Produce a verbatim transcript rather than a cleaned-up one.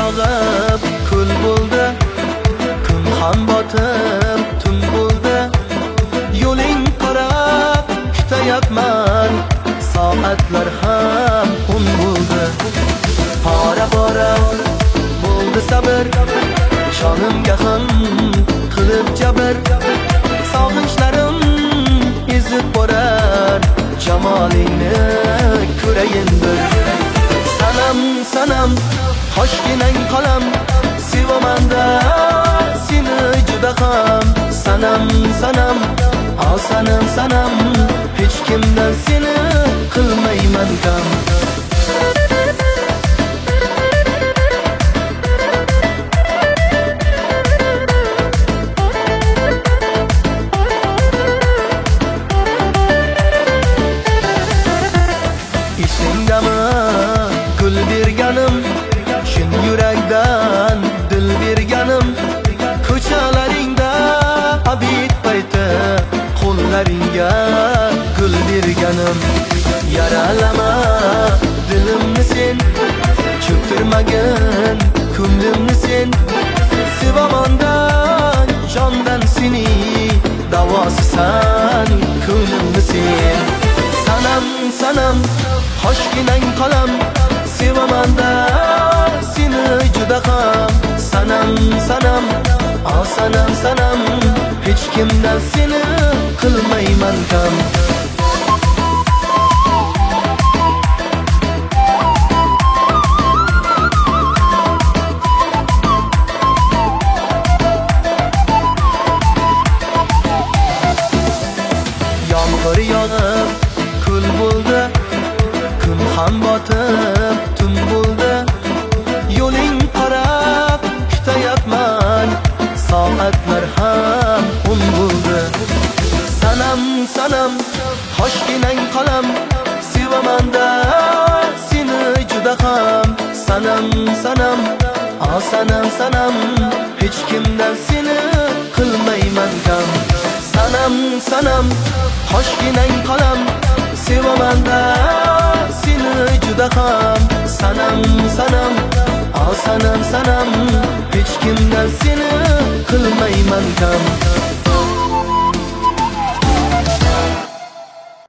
yog'ib kul bo'ldi, kun ham botib tun bo'ldi. Yo'ling qarab kutayapman, soatlar ham un bo'ldi. Pora pora bo'ldi sabr, jonimga ham qilib jabr. Sog'inchlarim ezib borar, jamolingni ko'rayin bir. Sanam sanam hoshginang qalam, sevaman-da seni juda ham. Sanam sanam o sanam sanam, hech kimdan seni qilmayman kam. Esingdami gul berganim, shin yurakdan dil berganim. Ko'chalaringda abid payti qo'llaringga gul berganim. Yaralama dilimni sen, cho'ktirmagin ko'nglimni sen. Sevaman-dan jondan seni, davosisan ko'nglimni sen. Sanam sanam hoshginang qalam, sevaman-da seni juda ham. Sanam sanam o sanam sanam, hech kimdan seni qilmayman kam. Yomg'ir yog'ib kul bo'ldi, kun ham botib tun bo'ldi. Yo'ling qarab kutayapman, soatlar ham un bo'ldi. Sanam sanam hoshginang qalam, sevaman-da seni juda ham. Sanam sanam o sanam sanam, hech kimdan seni qilmayman kam. Sanam sanam hoshginang qalam, sevaman-da seni juda ham. Sanam sanam o sanam sanam, hech kimdan seni qilmayman kam.